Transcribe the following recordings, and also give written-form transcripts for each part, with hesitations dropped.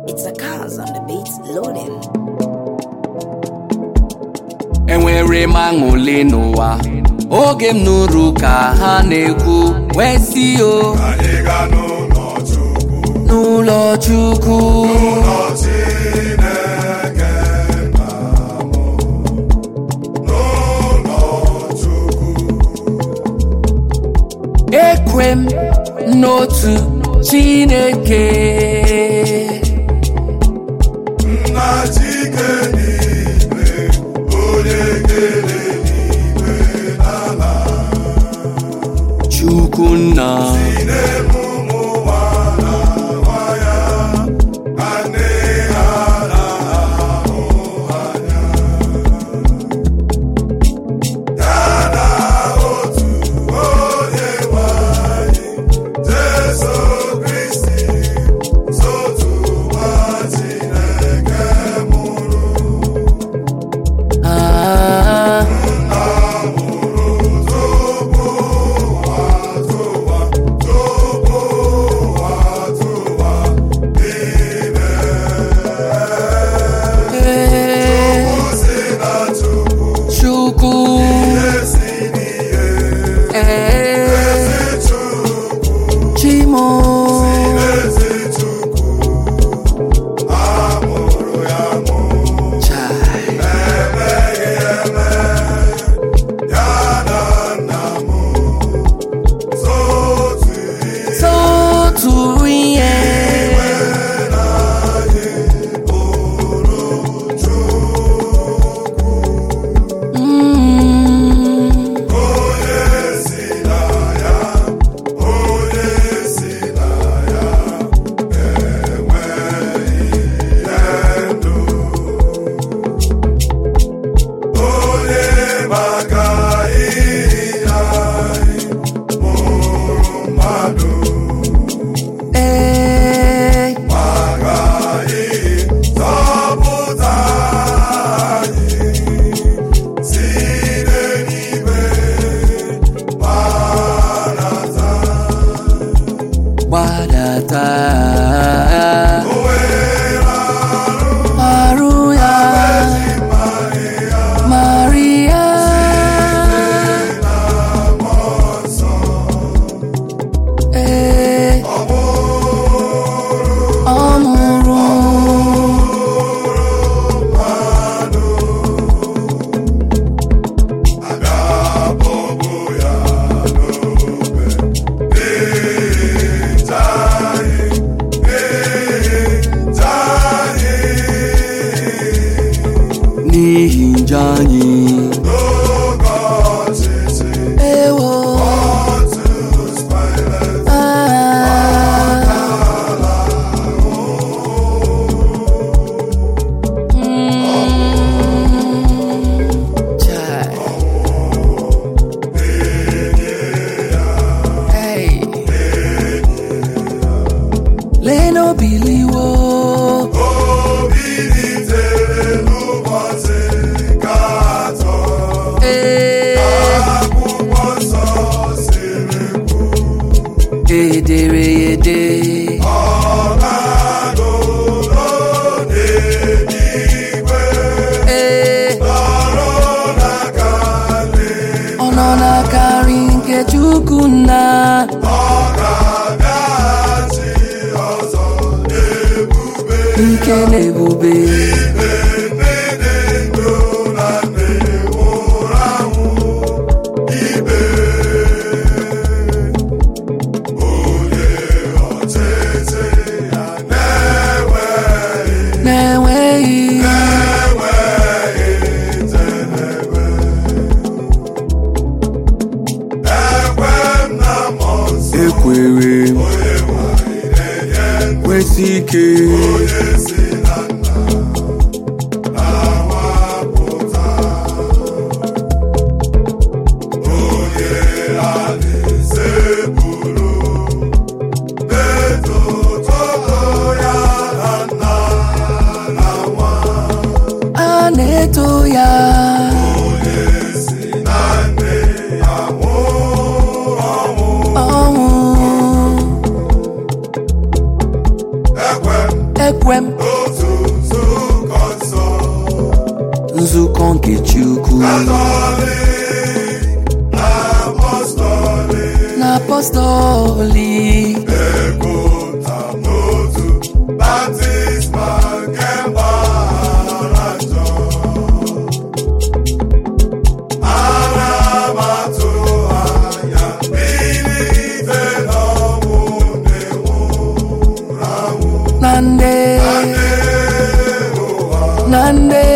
It's a cause on the beats loading. Enwere m aṅụle n'ụwa oge m nụrụ ka ha na-ekwu wee si o anyị ga n'ụlọ Chukwu n'ụlọ Chukwu n'ụlọ Chineke nna m n'ụlọ Chukwu ekwe m n'otu Chineke nna Chike n'igwe onye kere n'igwe n'ala Chukwu nna n'ihi njọ anyị ewo lee n'obiliwo edere ede ọ nọ n'akarị nke Chukwu nna ike na ebube ekwere kwesị ike a na-eto ya ekwe m n'otu nzukọ nsọ, nzukọ nke Chukwu Katọlik na apọstọlik ekwuta n'otu baptizma nke mgbaghara njọ. Ana m atụ anya mbilite n'ọnwụ ndị nwụrụ anwụ na nde na nde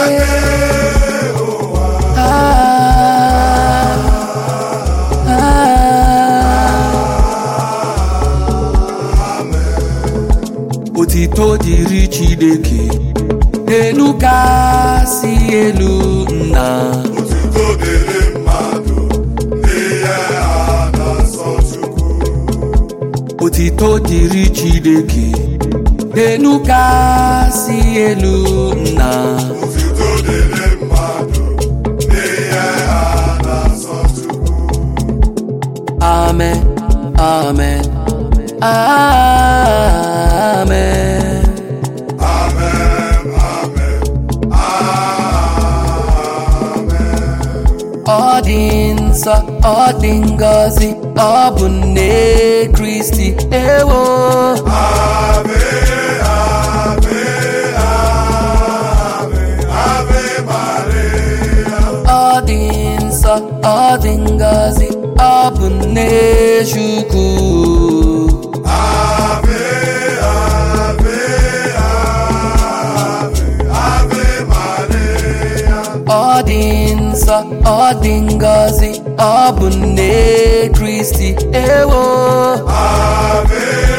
otito dịrị Chineke elu kasị elu nna, otuto dịrị mmadụ n'ihe a na-asọ Chukwu. otito dịrị Chineke elu kasị elu nna. Otuto dịrị mmadụ n'ihe a na-asọ Chukwu. Amen, amen, amen. Amen, amen, amen. Ọ dị nsọ, ọ dị ngọzi, ọ bụ nne Kristi ewo. Ave, ave, ave, ave Maria. Ọ dị nsọ, ọ dị ngọzi, ọ bụ nne Chukwu. Ave, ave, ave, ave Maria. Ọ dị nsọ, ọ dị ngọzi, ọ bụ nne Kristi ewo. Ave,